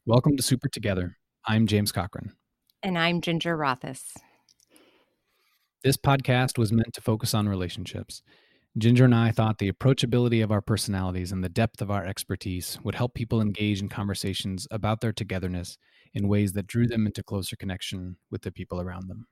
Welcome to Super Together. I'm James Cochran. And I'm Ginger Rothis. This podcast was meant to focus on relationships. Ginger and I thought the approachability of our personalities and the depth of our expertise would help people engage in conversations about their togetherness in ways that drew them into closer connection with the people around them.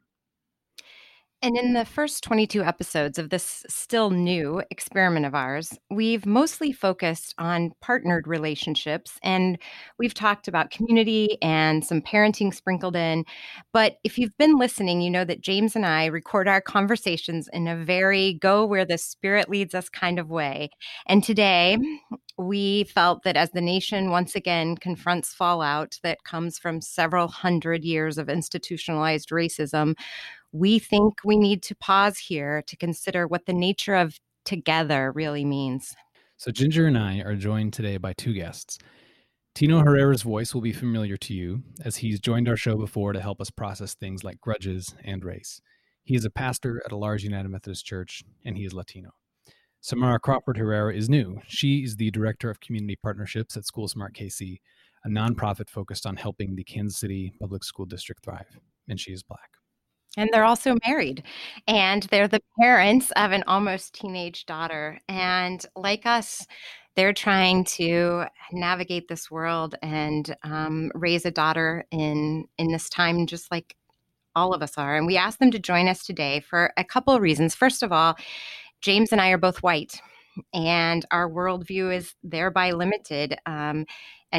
And in the first 22 episodes of this still new experiment of ours, we've mostly focused on partnered relationships, and we've talked about community and some parenting sprinkled in. But if you've been listening, you know that James and I record our conversations in a very go where the spirit leads us kind of way. And today, we felt that as the nation once again confronts fallout that comes from several hundred years of institutionalized racism, we think we need to pause here to consider what the nature of together really means. So Ginger and I are joined today by two guests. Tino Herrera's voice will be familiar to you, as he's joined our show before to help us process things like grudges and race. He is a pastor at a large United Methodist church, and he is Latino. Samara Crawford Herrera is new. She is the Director of Community Partnerships at School Smart KC, a nonprofit focused on helping the Kansas City Public School District thrive, and she is Black. And they're also married, and they're the parents of an almost teenage daughter. And like us, they're trying to navigate this world and raise a daughter in this time, just like all of us are. And we asked them to join us today for a couple of reasons. First of all, James and I are both white, and our worldview is thereby limited. And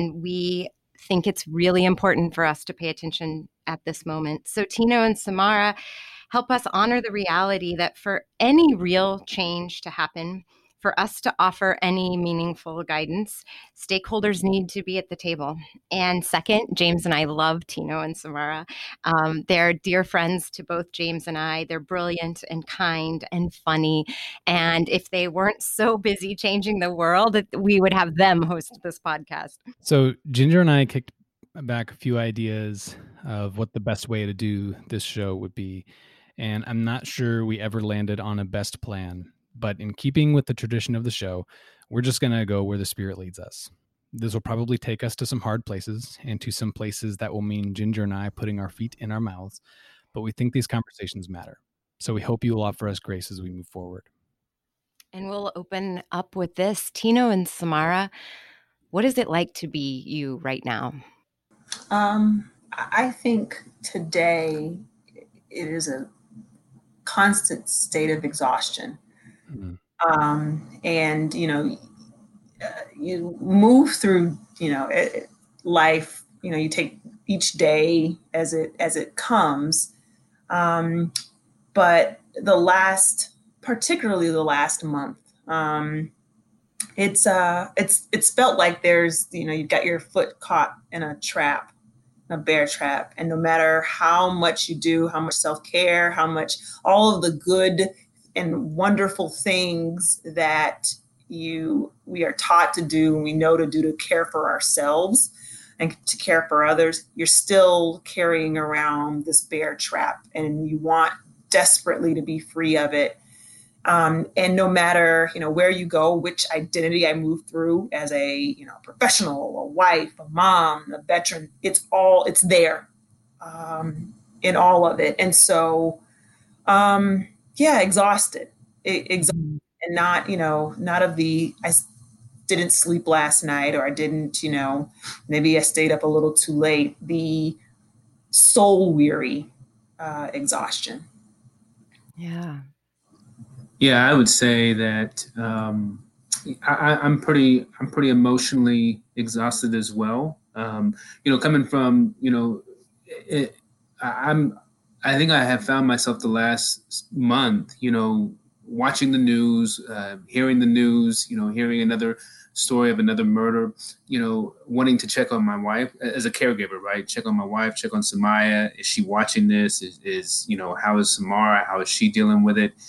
we think it's really important for us to pay attention at this moment. So Tino and Samara help us honor the reality that for any real change to happen, for us to offer any meaningful guidance, stakeholders need to be at the table. And second, James and I love Tino and Samara. They're dear friends to both James and I. They're brilliant and kind and funny. And if they weren't so busy changing the world, we would have them host this podcast. So Ginger and I kicked back a few ideas of what the best way to do this show would be. And I'm not sure we ever landed on a best plan. But in keeping with the tradition of the show, we're just going to go where the spirit leads us. This will probably take us to some hard places and to some places that will mean Ginger and I putting our feet in our mouths. But we think these conversations matter. So we hope you will offer us grace as we move forward. And we'll open up with this. Tino and Samara, what is it like to be you right now? I think today it is a constant state of exhaustion. And, you move through, life, you take each day as it comes. But particularly the last month, it's felt like there's, you've got your foot caught in a bear trap. And no matter how much you do, how much self-care, how much all of the good and wonderful things that we are taught to do and we know to do to care for ourselves and to care for others, you're still carrying around this bear trap and you want desperately to be free of it. And no matter, where you go, which identity I move through as a, professional, a wife, a mom, a veteran, it's there in all of it. And so, exhausted, and not of I didn't sleep last night, or I didn't, maybe I stayed up a little too late, the soul weary exhaustion. Yeah. Yeah, I would say that I'm pretty emotionally exhausted as well. Coming from, I think I have found myself the last month, watching the news, hearing the news, hearing another story of another murder, wanting to check on my wife as a caregiver, right? Check on my wife, check on Samaya. Is she watching this? Is how is Samara? How is she dealing with it?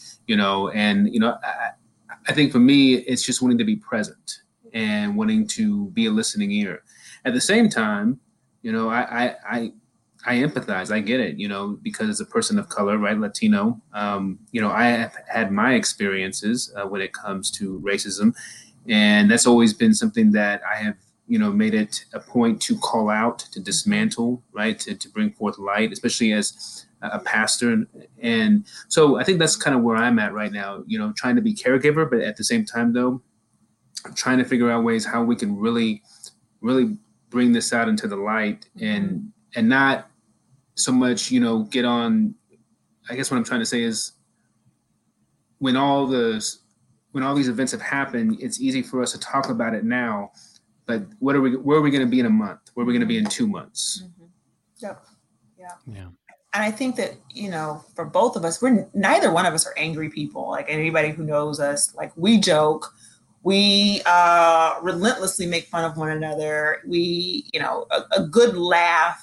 I think for me, it's just wanting to be present and wanting to be a listening ear. At the same time, I empathize. I get it, because as a person of color, right, Latino, I have had my experiences when it comes to racism. And that's always been something that I have made it a point to call out, to dismantle, right, to bring forth light, especially as a pastor. And so I think that's kind of where I'm at right now, trying to be caregiver, but at the same time, though, trying to figure out ways how we can really, really bring this out into the light and not so much, get on. I guess what I'm trying to say is when all these events have happened, it's easy for us to talk about it now, but where are we going to be in a month? Where are we going to be in 2 months? Yep. Yeah. Yeah. And I think that, for both of us, neither one of us are angry people. Like anybody who knows us, like we joke, we relentlessly make fun of one another. We, a good laugh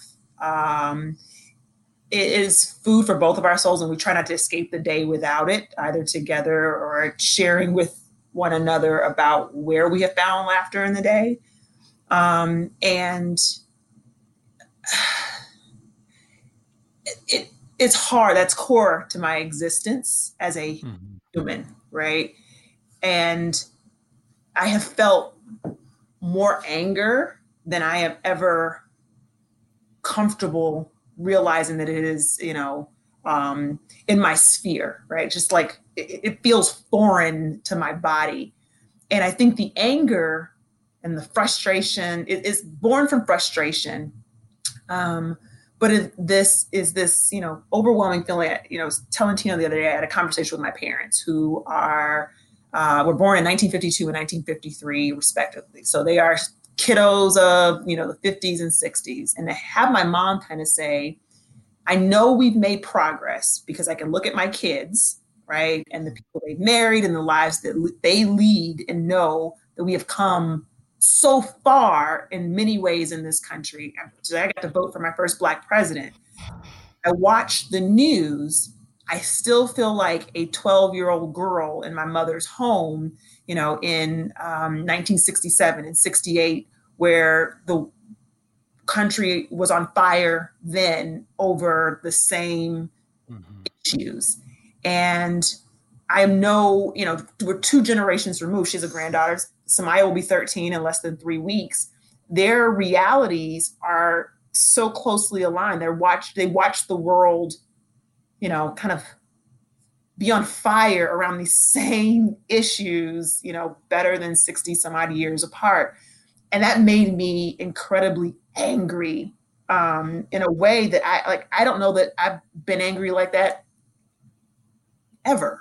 is food for both of our souls, and we try not to escape the day without it, either together or sharing with one another about where we have found laughter in the day. And it's hard. That's core to my existence as a human, right? And I have felt more anger than I have ever comfortable realizing that it is, in my sphere, right? Just like it feels foreign to my body. And I think the anger and the frustration is born from frustration. But this overwhelming feeling. I was telling Tina the other day, I had a conversation with my parents who were born in 1952 and 1953, respectively. So they are kiddos of, the 50s and 60s. And to have my mom kind of say, I know we've made progress because I can look at my kids, right? And the people they've married and the lives that they lead, and know that we have come so far in many ways in this country. So I got to vote for my first Black president. I watched the news. I still feel like a 12-year-old girl in my mother's home, in 1967 and 68, where the country was on fire then over the same issues. And I know, we're 2 generations removed. She's a granddaughter. Samaya will be 13 in less than 3 weeks. Their realities are so closely aligned. They watch the world, kind of be on fire around these same issues, better than 60 some odd years apart. And that made me incredibly angry in a way that I don't know that I've been angry like that ever.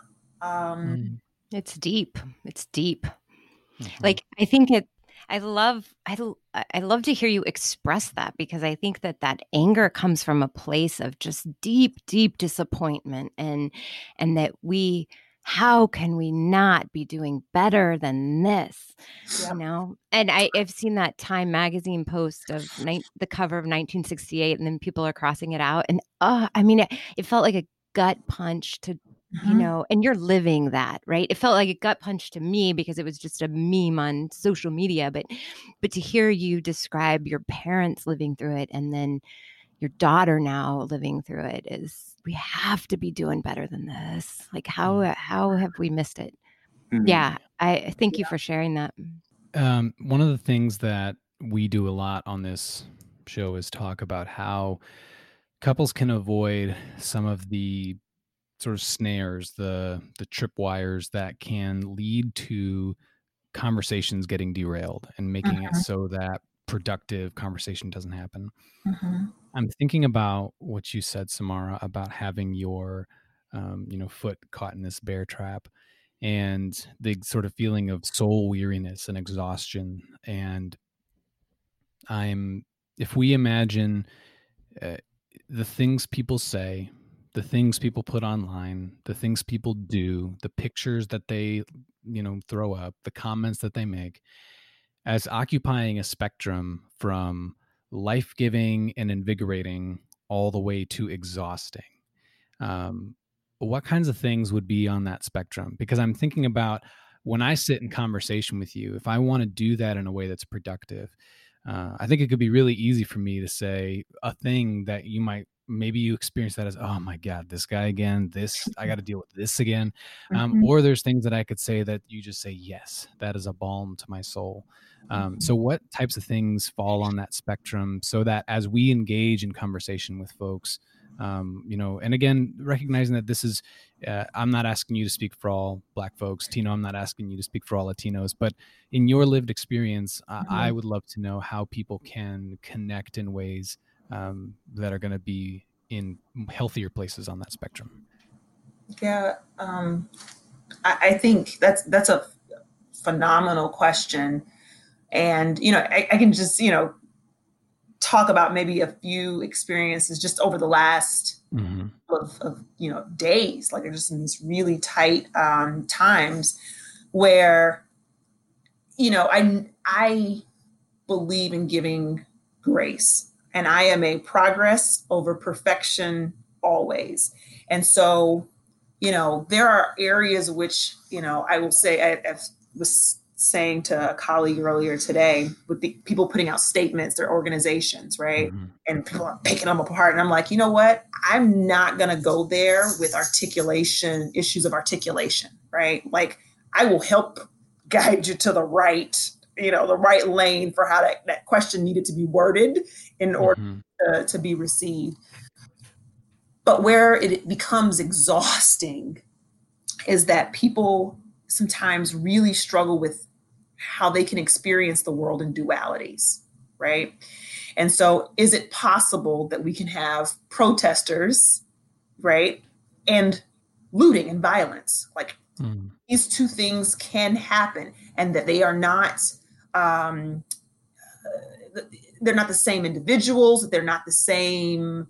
It's deep. It's deep. Like, I think I love to hear you express that, because I think that anger comes from a place of just deep, deep disappointment, and that how can we not be doing better than this? Yeah. And I've seen that Time magazine post of the cover of 1968, and then people are crossing it out. And it felt like a gut punch to, and you're living that, right? It felt like a gut punch to me because it was just a meme on social media. But to hear you describe your parents living through it, and then your daughter now living through it, we have to be doing better than this. Like, how have we missed it? Yeah. I thank you for sharing that. One of the things that we do a lot on this show is talk about how couples can avoid some of the sort of snares, the tripwires that can lead to conversations getting derailed and making it so that productive conversation doesn't happen. I'm thinking about what you said, Samara, about having your foot caught in this bear trap, and the sort of feeling of soul weariness and exhaustion. And if we imagine the things people say, the things people put online, the things people do, the pictures that they, throw up, the comments that they make, as occupying a spectrum from life-giving and invigorating all the way to exhausting. What kinds of things would be on that spectrum? Because I'm thinking about when I sit in conversation with you, if I want to do that in a way that's productive, I think it could be really easy for me to say a thing that you might maybe you experience that as, oh my God, this guy again, I got to deal with this again. Mhm. Or there's things that I could say that you just say, yes, that is a balm to my soul. So what types of things fall on that spectrum, so that as we engage in conversation with folks, and again, recognizing that this is, I'm not asking you to speak for all Black folks, Tino, I'm not asking you to speak for all Latinos, but in your lived experience, I would love to know how people can connect in ways that are going to be in healthier places on that spectrum. Yeah, I think that's a phenomenal question. And, I can just, talk about maybe a few experiences just over the last of days, like just in these really tight times where, I believe in giving grace, and I am a progress over perfection always. And so, there are areas which, I will say, I was saying to a colleague earlier today, with the people putting out statements, their organizations, right? And people are picking them apart. And I'm like, you know what? I'm not going to go there with issues of articulation, right? Like, I will help guide you to the right lane for how that question needed to be worded in order to be received. But where it becomes exhausting is that people sometimes really struggle with how they can experience the world in dualities, right? And so is it possible that we can have protesters, right, and looting and violence? Like, these two things can happen, and that they are not, they're not the same individuals, that they're not the same,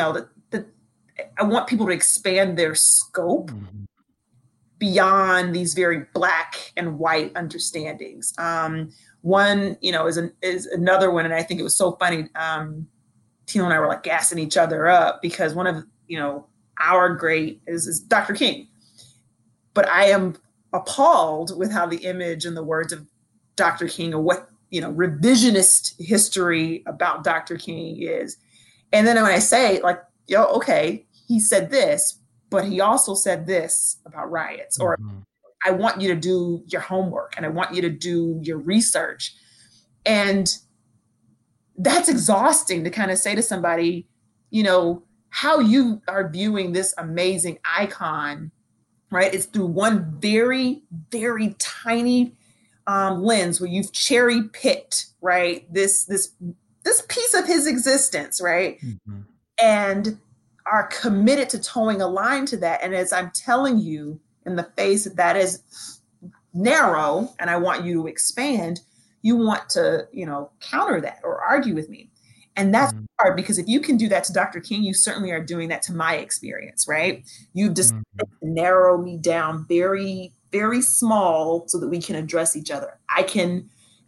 I want people to expand their scope beyond these very Black and white understandings. One, is another one, and I think it was so funny. Tino and I were like gassing each other up because one of our great is Dr. King, but I am appalled with how the image and the words of Dr. King, or what revisionist history about Dr. King is. And then when I say, like, okay, he said this, but he also said this about riots, or I want you to do your homework and I want you to do your research. And that's exhausting to kind of say to somebody, how you are viewing this amazing icon, right? It's through one very, very tiny lens where you've cherry picked, right? This piece of his existence, right? And are committed to towing a line to that. And as I'm telling you in the face that is narrow and I want you to expand, you want to, counter that or argue with me. And that's hard, because if you can do that to Dr. King, you certainly are doing that to my experience, right? You've just narrow me down very, very small so that we can address each other. I can,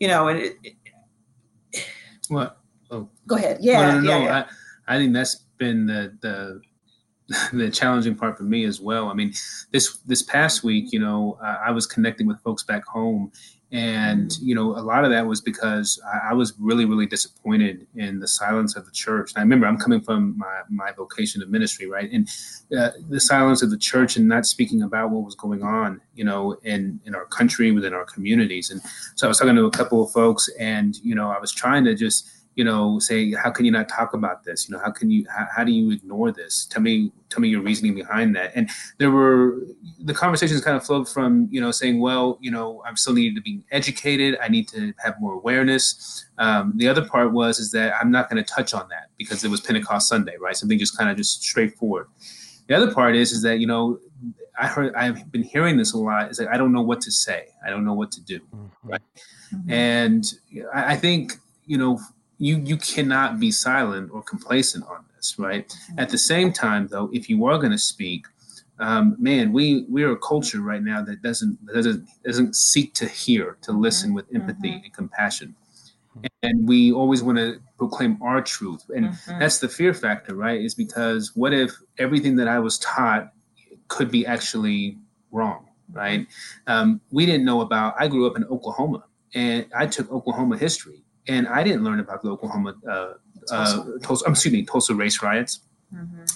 What? Oh, go ahead. Yeah. No. I think that's been the challenging part for me as well. I mean, this past week, I was connecting with folks back home, and a lot of that was because I was really, really disappointed in the silence of the church. And I remember, I'm coming from my vocation of ministry, right? And the silence of the church and not speaking about what was going on, in our country, within our communities. And so I was talking to a couple of folks, and I was trying to just say, how can you not talk about this? How do you ignore this? Tell me your reasoning behind that. And the conversations kind of flowed from, saying, well, I'm still needed to be educated. I need to have more awareness. The other part is that I'm not going to touch on that because it was Pentecost Sunday, right? Something just kind of just straightforward. The other part is that, I've been hearing this a lot, is that I don't know what to say. I don't know what to do. Right. And I think, you cannot be silent or complacent on this, right? At the same time, though, if you are going to speak, we're a culture right now that doesn't seek to hear, to listen with empathy and compassion, and we always want to proclaim our truth, and that's the fear factor, right? Is because what if everything that I was taught could be actually wrong, right? We didn't know about. I grew up in Oklahoma, and I took Oklahoma history. And I didn't learn about the Oklahoma, Tulsa race riots.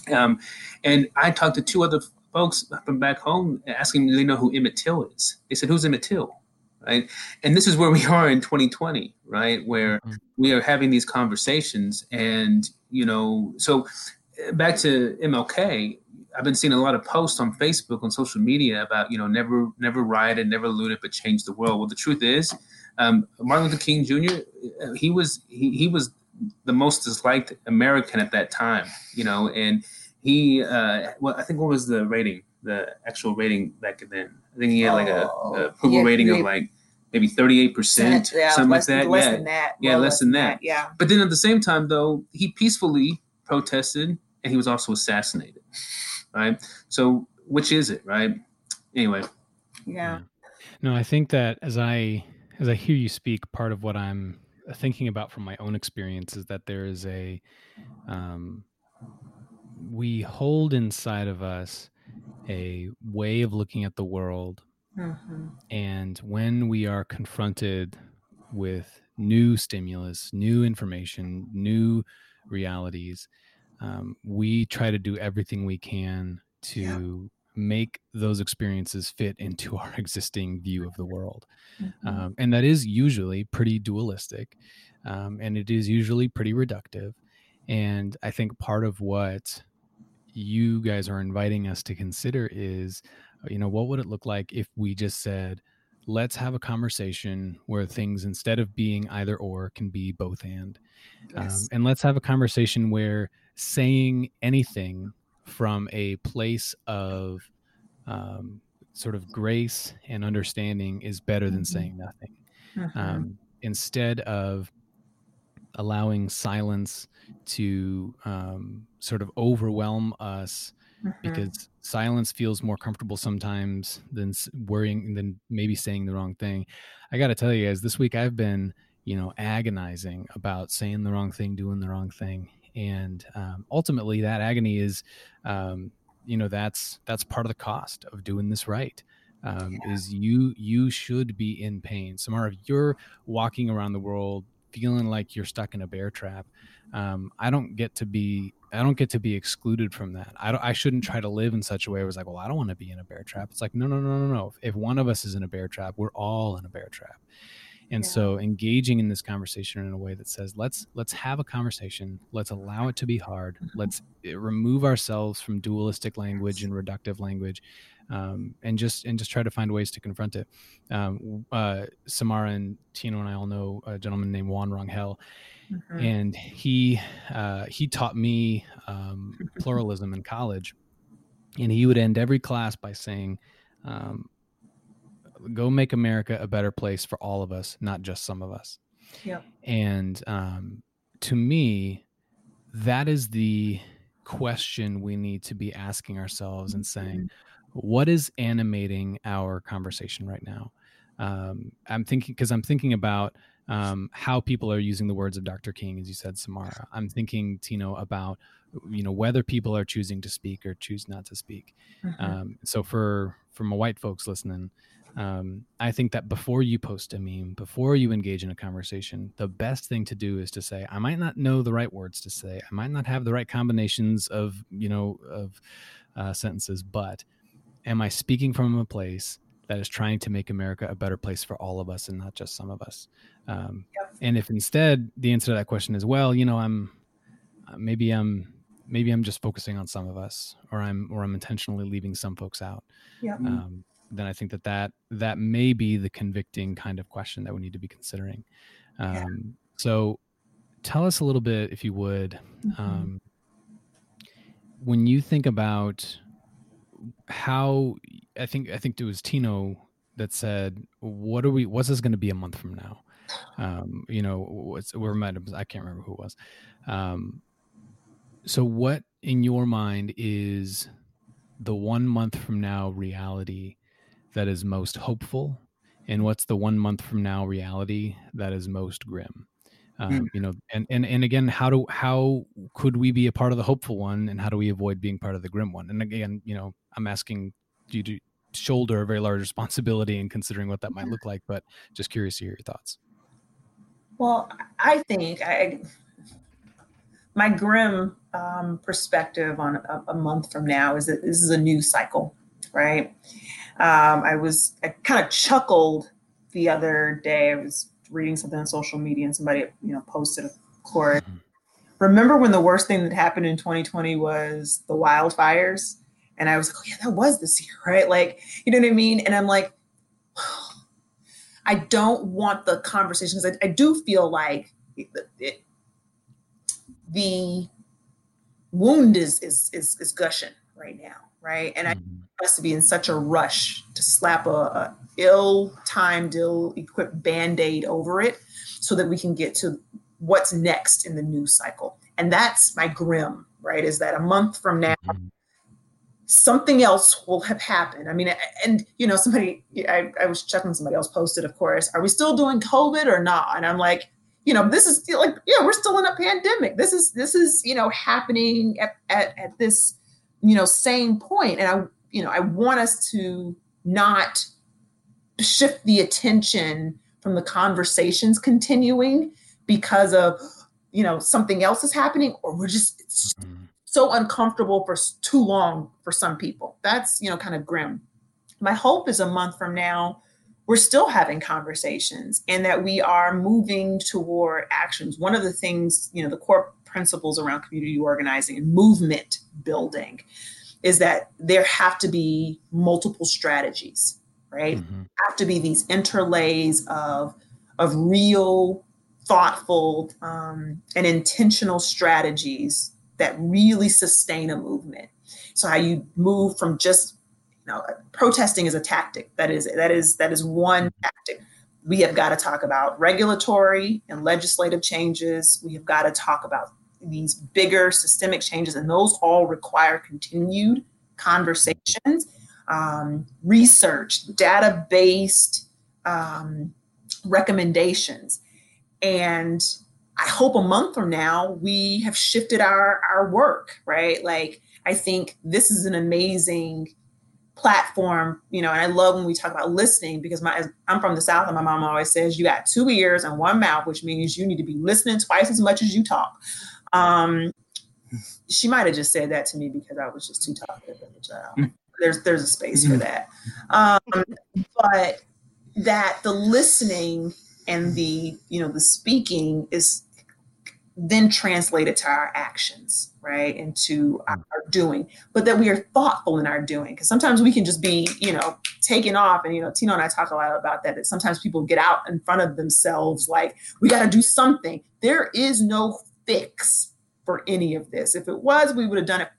And I talked to two other folks from back home asking, do they know who Emmett Till is? They said, who's Emmett Till? Right. And this is where we are in 2020, right? Where we are having these conversations. And, so back to MLK, I've been seeing a lot of posts on Facebook, on social media about, never rioted, never looted, but changed the world. Well, the truth is, Martin Luther King Jr., he was the most disliked American at that time, and he, I think what was the actual rating back then? I think he had like a approval rating of like maybe 38%, something like that. Less than that. Yeah, less than that. Yeah. But then at the same time, though, he peacefully protested, and he was also assassinated. Right. So which is it? Right. Anyway. Yeah. No, I think that as I hear you speak, part of what I'm thinking about from my own experience is that there is we hold inside of us a way of looking at the world. Mm-hmm. And when we are confronted with new stimulus, new information, new realities, we try to do everything we can to make those experiences fit into our existing view of the world. Mm-hmm. And that is usually pretty dualistic. And it is usually pretty reductive. And I think part of what you guys are inviting us to consider is, what would it look like if we just said, let's have a conversation where things, instead of being either or, can be both and. Yes. And let's have a conversation where saying anything from a place of sort of grace and understanding is better than saying nothing. Mm-hmm. Instead of allowing silence to sort of overwhelm us, because silence feels more comfortable sometimes than worrying, than maybe saying the wrong thing. I got to tell you guys, this week I've been, agonizing about saying the wrong thing, doing the wrong thing. And ultimately that agony is, that's part of the cost of doing this right. Is you should be in pain. Samara, if you're walking around the world feeling like you're stuck in a bear trap, I don't get to be excluded from that. I shouldn't try to live in such a way where it's like, well, I don't want to be in a bear trap. It's like, no. If one of us is in a bear trap, we're all in a bear trap. And so engaging in this conversation in a way that says, let's have a conversation. Let's allow it to be hard. Let's remove ourselves from dualistic language and reductive language. And just try to find ways to confront it. Samara and Tino and I all know a gentleman named Juan Rangel, and he taught me pluralism in college, and he would end every class by saying, "Go make America a better place for all of us, not just some of us." Yeah. And to me, that is the question we need to be asking ourselves and saying, what is animating our conversation right now? I'm thinking about how people are using the words of Dr. King, as you said, Samara. I'm thinking, Tino, about whether people are choosing to speak or choose not to speak. So for my white folks listening, I think that before you post a meme, before you engage in a conversation, the best thing to do is to say, I might not know the right words to say, I might not have the right combinations of sentences, but am I speaking from a place that is trying to make America a better place for all of us and not just some of us? And if instead the answer to that question is, well, maybe I'm just focusing on some of us, or I'm intentionally leaving some folks out. Then I think that may be the convicting kind of question that we need to be considering. So tell us a little bit, if you would, when you think about how, I think it was Tino that said, what's this going to be a month from now? I can't remember who it was. So what in your mind is the 1 month from now reality that is most hopeful, and what's the 1 month from now reality that is most grim? And again, how could we be a part of the hopeful one, and how do we avoid being part of the grim one? And again, I'm asking you to shoulder a very large responsibility in considering what that might look like, but just curious to hear your thoughts. Well, I think my grim perspective on a month from now is that this is a news cycle, right? I kind of chuckled the other day. I was reading something on social media and somebody, posted, of course, remember when the worst thing that happened in 2020 was the wildfires? And I was like, oh, yeah, that was this year, right? Like, you know what I mean? And I'm like, I don't want the conversation, because I do feel like the wound is gushing right now, right? And I want us to be in such a rush to slap a ill-timed, ill-equipped Band-Aid over it so that we can get to what's next in the news cycle. And that's my grim, right? Is that a month from now, something else will have happened. I mean, and I was checking, somebody else posted, of course, are we still doing COVID or not? And I'm like, this is still we're still in a pandemic. This is happening at this, same point. And I want us to not shift the attention from the conversations continuing because of, something else is happening, or we're just so uncomfortable for too long for some people. That's, kind of grim. My hope is a month from now, we're still having conversations and that we are moving toward actions. One of the things, the core principles around community organizing and movement building is that there have to be multiple strategies, right? Have to be these interlays of real, thoughtful, and intentional strategies that really sustain a movement. So how you move from just, protesting is a tactic. That is one tactic. We have got to talk about regulatory and legislative changes. We have got to talk about these bigger systemic changes, and those all require continued conversations, research, data-based recommendations. And I hope a month from now, we have shifted our work, right? Like, I think this is an amazing platform, and I love when we talk about listening, because I'm from the South and my mom always says you got 2 ears and 1 mouth, which means you need to be listening twice as much as you talk. She might have just said that to me because I was just too talkative as a child. There's a space for that. But that the listening and the speaking is then translated to our actions, right? And to our doing, but that we are thoughtful in our doing. Because sometimes we can just be, taking off. And, Tino and I talk a lot about that sometimes people get out in front of themselves, like, we got to do something. There is no fix for any of this. If it was, we would have done it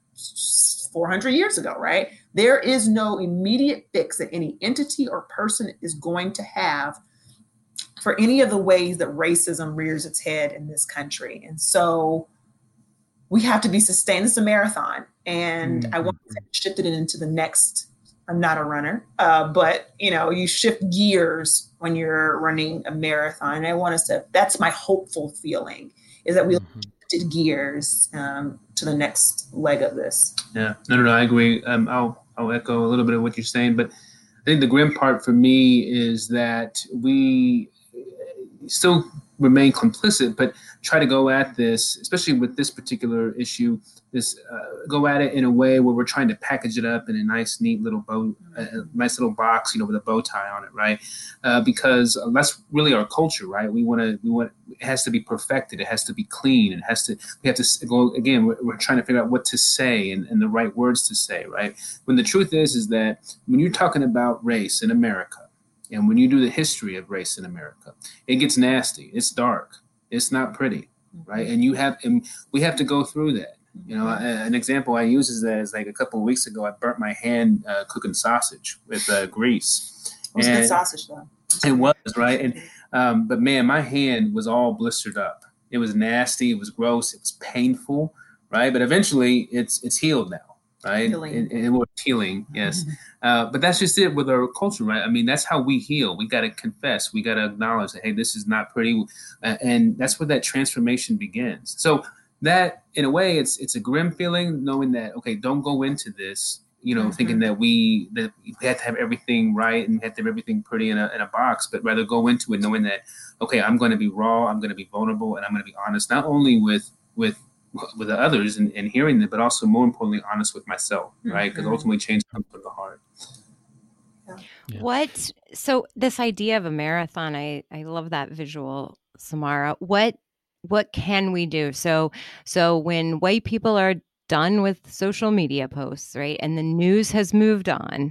400 years ago, right? There is no immediate fix that any entity or person is going to have for any of the ways that racism rears its head in this country. And so we have to be sustained. It's a marathon. And I want to shift it into the next. I'm not a runner, but you shift gears when you're running a marathon. And I want us to, that's my hopeful feeling, is that we'll shifted gears to the next leg of this. Yeah, no, I agree. I'll echo a little bit of what you're saying, but I think the grim part for me is that we still remain complicit, but try to go at this, especially with this particular issue, go at it in a way where we're trying to package it up in a nice, neat little nice little box, with a bow tie on it, right? Because that's really our culture, right? We want it has to be perfected. It has to be clean. We have to go again. We're trying to figure out what to say and the right words to say, right? When the truth is that when you're talking about race in America, and when you do the history of race in America, it gets nasty. It's dark. It's not pretty, right? And we have to go through that. An example I use is like a couple of weeks ago, I burnt my hand cooking sausage with grease. It was good sausage, though. It was, right? And but man, my hand was all blistered up. It was nasty. It was gross. It was painful, right? But eventually, it's healed now. Right. It was healing. Yes. But that's just it with our culture, right? I mean, that's how we heal. We got to confess. We got to acknowledge that, hey, this is not pretty. And that's where that transformation begins. So that, in a way, it's a grim feeling, knowing that, okay, don't go into this, thinking that we have to have everything right and have to have everything pretty in a box, but rather go into it knowing that, okay, I'm going to be raw, I'm going to be vulnerable, and I'm going to be honest, not only with with the others and hearing them, but also more importantly, honest with myself, right? Because ultimately change comes from the heart. Yeah. So this idea of a marathon, I love that visual, Samara. What can we do? So when white people are done with social media posts, right, and the news has moved on,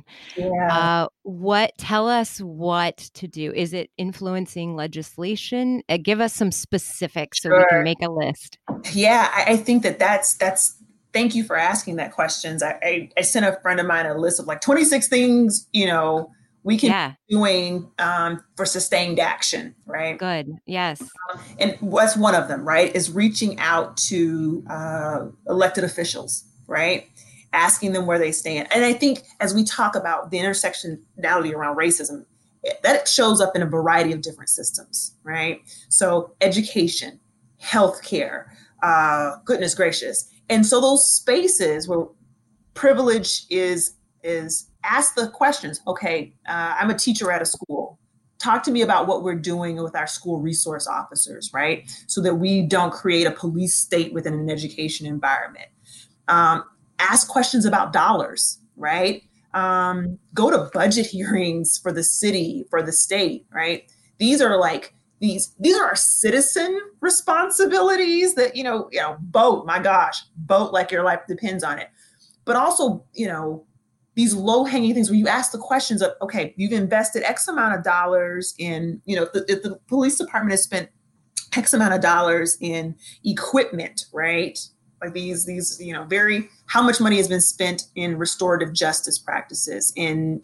tell us what to do. Is it influencing legislation? Give us some specifics so we can make a list. Yeah, I think that's thank you for asking that questions. I sent a friend of mine a list of like 26 things, we can be doing for sustained action, right? Good. Yes. And what's one of them, right, is reaching out to elected officials, right? Asking them where they stand. And I think as we talk about the intersectionality around racism, that shows up in a variety of different systems, right? So education, healthcare, goodness gracious. And so those spaces where privilege is ask the questions. Okay, I'm a teacher at a school. Talk to me about what we're doing with our school resource officers, right? So that we don't create a police state within an education environment. Ask questions about dollars, right? Go to budget hearings for the city, for the state, right? These are our citizen responsibilities that, vote, my gosh, vote like your life depends on it. But also, these low-hanging things where you ask the questions of, okay, you've invested X amount of dollars in, if the police department has spent X amount of dollars in equipment, right? Like these, how much money has been spent in restorative justice practices, in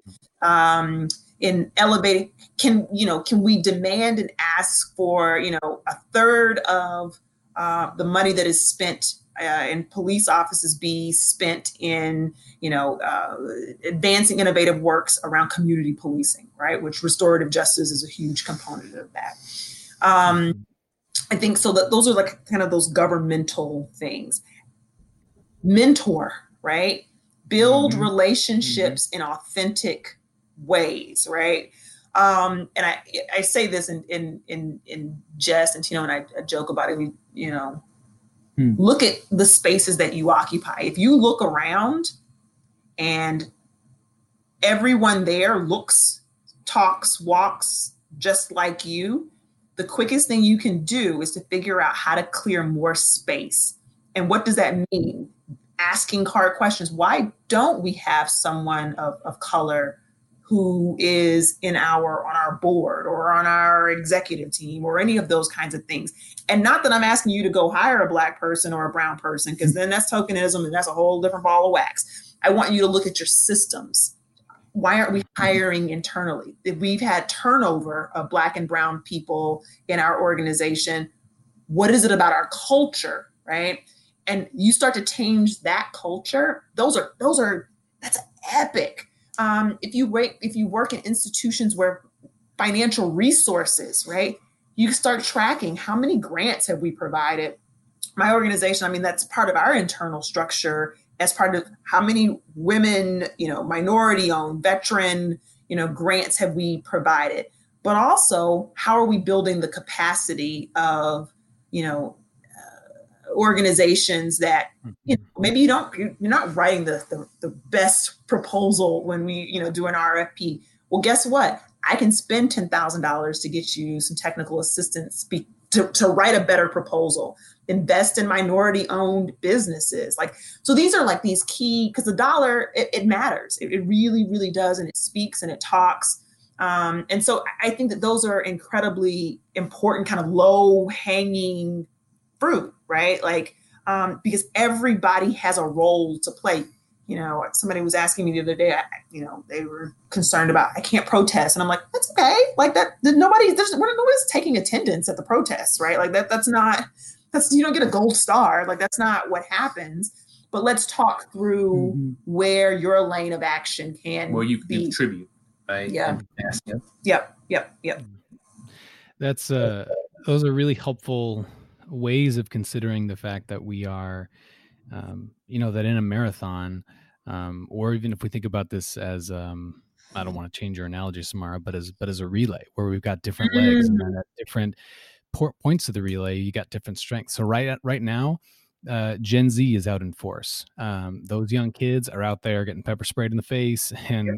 elevating, can we demand and ask for, a third of the money that is spent in police offices be spent in, advancing innovative works around community policing, right? Which restorative justice is a huge component of that. I think so that those are like kind of those governmental things. Mentor, right? Build relationships in authentic ways, right? And I say this in jest, and Tino and I joke about it. Look at the spaces that you occupy. If you look around and everyone there looks, talks, walks just like you, the quickest thing you can do is to figure out how to clear more space. And what does that mean? Asking hard questions. Why don't we have someone of color who is on our board or on our executive team or any of those kinds of things? And not that I'm asking you to go hire a Black person or a brown person, because then that's tokenism and that's a whole different ball of wax. I want you to look at your systems. Why aren't we hiring internally? If we've had turnover of Black and brown people in our organization, what is it about our culture, right? And you start to change that culture. That's epic. If you work in institutions where financial resources, right? You start tracking how many grants have we provided. My organization, that's part of our internal structure as part of how many women, minority-owned, veteran, grants have we provided. But also, how are we building the capacity of, organizations that maybe you're not writing the best proposal when we do an RFP. Well, guess what? I can spend $10,000 to get you some technical assistance to write a better proposal. Invest in minority-owned businesses. So these are like these key, because the dollar it matters. It really, really does, and it speaks and it talks. And so I think that those are incredibly important, kind of low-hanging fruit, right? Because everybody has a role to play. Somebody was asking me the other day, they were concerned about, I can't protest. And I'm like, that's okay. Nobody's taking attendance at the protests, right? You don't get a gold star. That's not what happens. But let's talk through where your lane of action can where you can contribute, right? Yeah. Yep. That's those are really helpful ways of considering the fact that we are, that in a marathon, or even if we think about this as, I don't want to change your analogy, Samara, but as a relay where we've got different legs and then at different points of the relay, you got different strengths. So right now, Gen Z is out in force. Those young kids are out there getting pepper sprayed in the face and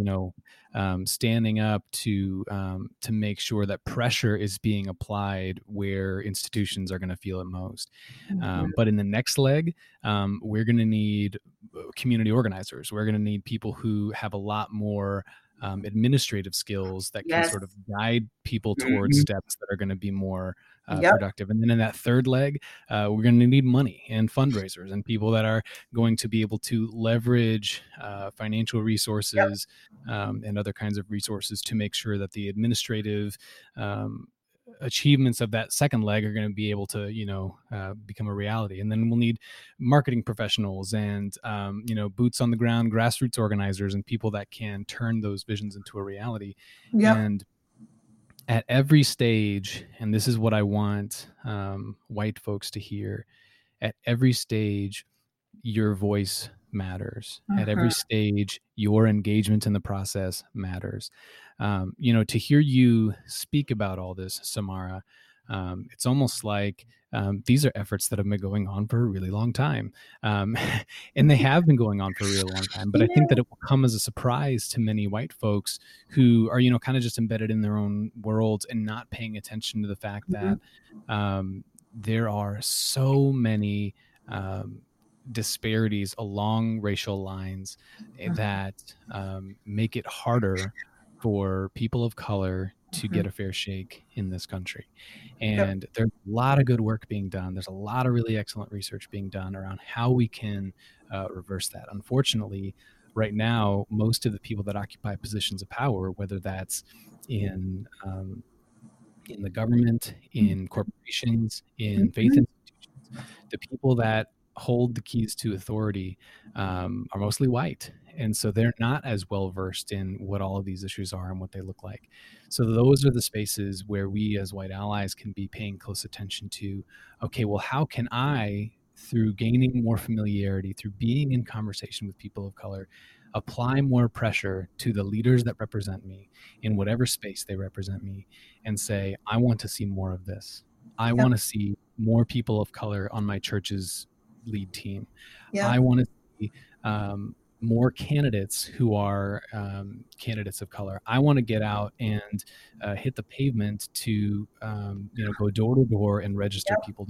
standing up to make sure that pressure is being applied where institutions are going to feel it most. But in the next leg, we're going to need community organizers. We're going to need people who have a lot more administrative skills that can sort of guide people towards steps that are going to be more productive. And then in that third leg, we're going to need money and fundraisers and people that are going to be able to leverage financial resources and other kinds of resources to make sure that the administrative achievements of that second leg are going to be able to become a reality. And then we'll need marketing professionals and boots on the ground grassroots organizers and people that can turn those visions into a reality. And at every stage, and this is what I want white folks to hear, at every stage your voice matters. At every stage your engagement in the process matters. To hear you speak about all this, Samara, it's almost like these are efforts that have been going on for a really long time. And they have been going on for a really long time. But I think that it will come as a surprise to many white folks who are, kind of just embedded in their own worlds and not paying attention to the fact that there are so many disparities along racial lines that make it harder for people of color to get a fair shake in this country. And there's a lot of good work being done. There's a lot of really excellent research being done around how we can reverse that. Unfortunately, right now, most of the people that occupy positions of power, whether that's in the government, in corporations, in faith institutions, the people that hold the keys to authority are mostly white. And so they're not as well versed in what all of these issues are and what they look like. So those are the spaces where we as white allies can be paying close attention to, okay, well, how can I, through gaining more familiarity, through being in conversation with people of color, apply more pressure to the leaders that represent me in whatever space they represent me and say, I want to see more of this. I want to see more people of color on my church's lead team. I want to see more candidates who are candidates of color. I want to get out and hit the pavement to go door to door and register people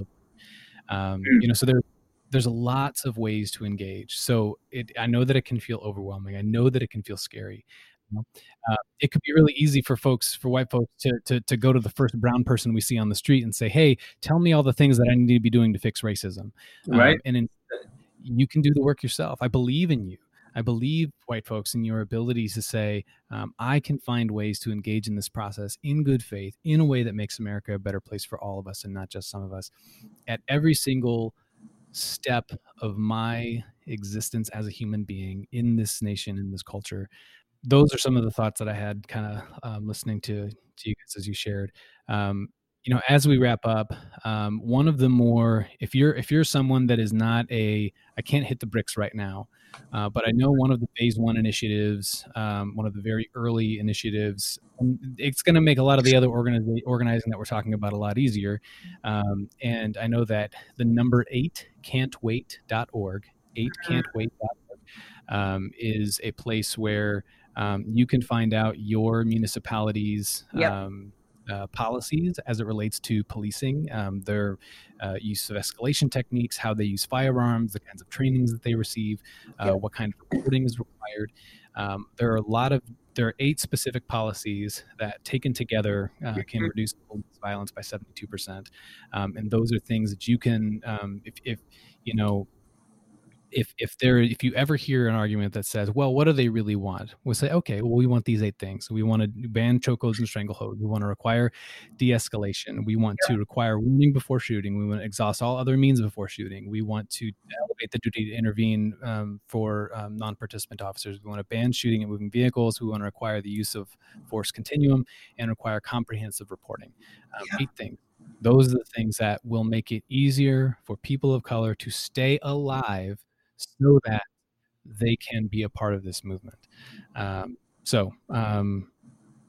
to so there's lots of ways to engage. So I know that it can feel overwhelming. I know that it can feel scary. It could be really easy for white folks to go to the first brown person we see on the street and say, hey, tell me all the things that I need to be doing to fix racism. And you can do the work yourself. I believe in you. I believe, white folks, in your ability to say, I can find ways to engage in this process in good faith, in a way that makes America a better place for all of us and not just some of us. At every single step of my existence as a human being in this nation, in this culture, those are some of the thoughts that I had kind of listening to you guys as you shared. As we wrap up, one of the more, if you're someone that is not I can't hit the bricks right now, but I know one of the phase 1 initiatives, one of the very early initiatives, it's going to make a lot of the other organizing that we're talking about a lot easier. And I know that the number 8can'twait.org, 8can'twait.org, is a place where you can find out your municipality's policies as it relates to policing, their use of escalation techniques, how they use firearms, the kinds of trainings that they receive, what kind of reporting is required. There are 8 specific policies that, taken together, can reduce police violence by 72%. And those are things that you can, if you ever hear an argument that says, well, what do they really want? We'll say, okay, well, we want these 8 things. We want to ban chokeholds and strangleholds. We want to require de-escalation. We want to require warning before shooting. We want to exhaust all other means before shooting. We want to elevate the duty to intervene for non-participant officers. We want to ban shooting at moving vehicles. We want to require the use of force continuum and require comprehensive reporting. 8 things. Those are the things that will make it easier for people of color to stay alive so that they can be a part of this movement.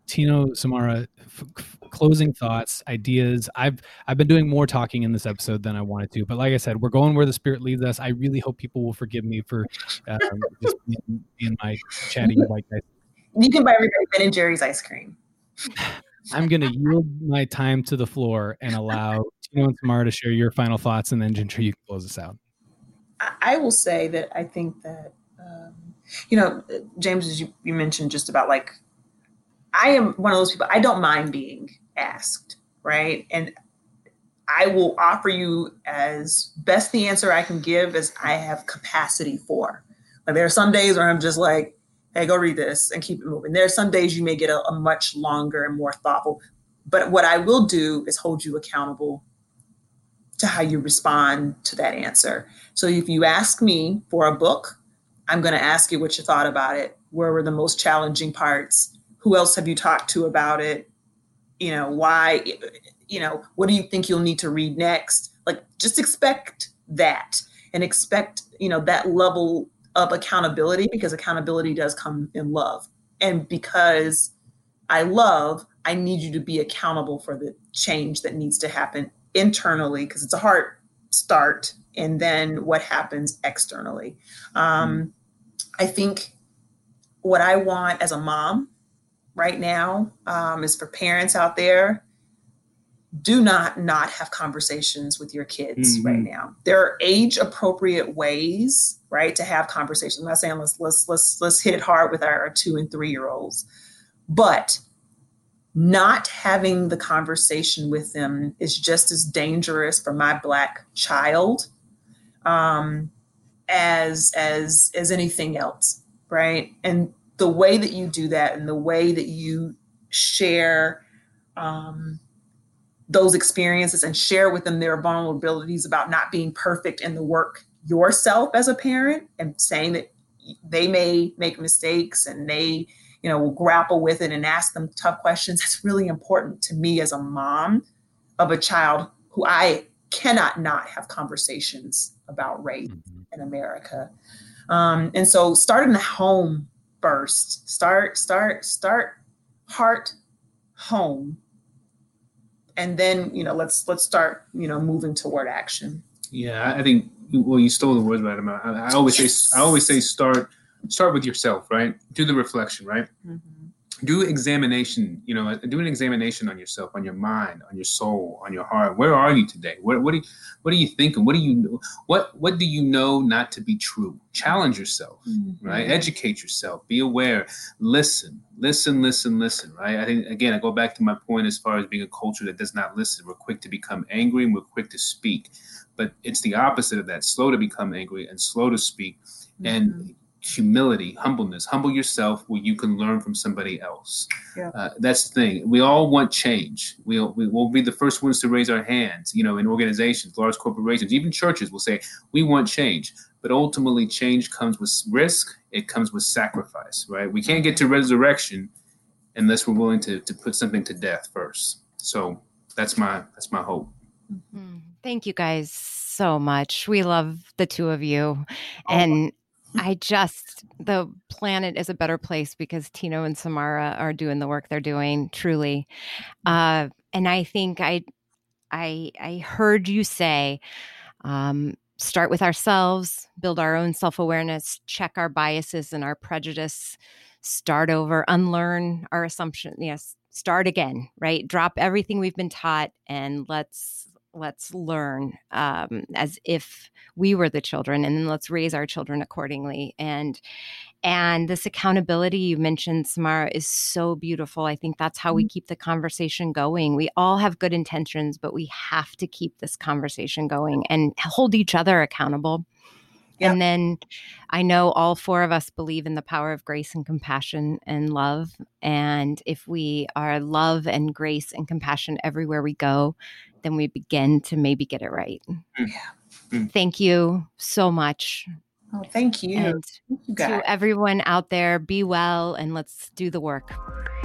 Tino, Samara, closing thoughts, ideas. I've been doing more talking in this episode than I wanted to, but like I said, we're going where the spirit leads us. I really hope people will forgive me for just being my chatty white guy. You can buy everybody Ben and Jerry's ice cream. I'm going to yield my time to the floor and allow Tino and Samara to share your final thoughts, and then Ginger, you can close us out. I will say that I think that, James, as you mentioned just about like, I am one of those people, I don't mind being asked, right? And I will offer you as best the answer I can give as I have capacity for. Like there are some days where I'm just like, hey, go read this and keep it moving. There are some days you may get a much longer and more thoughtful, but what I will do is hold you accountable to how you respond to that answer. So if you ask me for a book, I'm going to ask you what you thought about it. Where were the most challenging parts? Who else have you talked to about it? Why, what do you think you'll need to read next? Like, just expect that and expect, that level of accountability, because accountability does come in love. And because I need you to be accountable for the change that needs to happen internally, because it's a hard start, and then what happens externally. I think what I want as a mom right now is for parents out there, do not have conversations with your kids right now. There are age appropriate ways, right, to have conversations. I'm not saying let's hit it hard with our 2 and 3 year olds, but not having the conversation with them is just as dangerous for my Black child as anything else, right? And the way that you do that and the way that you share those experiences and share with them their vulnerabilities about not being perfect in the work yourself as a parent, and saying that they may make mistakes and they will grapple with it and ask them tough questions. That's really important to me as a mom of a child who I cannot not have conversations about race in America. And so start in the home first. Start heart, home. And then, let's start, moving toward action. Yeah, I think, well, you stole the words right out. I always say start with yourself, right? Do the reflection, right? Do examination, do an examination on yourself, on your mind, on your soul, on your heart. Where are you today? What are you thinking? What do you know not to be true? Challenge yourself, right? Educate yourself, be aware, listen, right? I think, again, I go back to my point as far as being a culture that does not listen. We're quick to become angry and we're quick to speak, but it's the opposite of that. Slow to become angry and slow to speak. And humility, humbleness, humble yourself where you can learn from somebody else. That's the thing. We all want change. We'll be the first ones to raise our hands, in organizations, large corporations, even churches will say, we want change. But ultimately, change comes with risk. It comes with sacrifice, right? We can't get to resurrection unless we're willing to put something to death first. So that's my hope. Thank you guys so much. We love the two of you. And the planet is a better place because Tino and Samara are doing the work they're doing, truly. And I think I heard you say, start with ourselves, build our own self-awareness, check our biases and our prejudice, start over, unlearn our assumption. Yes, start again, right? Drop everything we've been taught and let's learn as if we were the children, and then let's raise our children accordingly. And this accountability you mentioned, Samara, is so beautiful. I think that's how we keep the conversation going. We all have good intentions, but we have to keep this conversation going and hold each other accountable. Yep. And then I know all 4 of us believe in the power of grace and compassion and love. And if we are love and grace and compassion everywhere we go, then we begin to maybe get it right. Thank you so much. Oh, thank you. And to everyone out there, be well and let's do the work.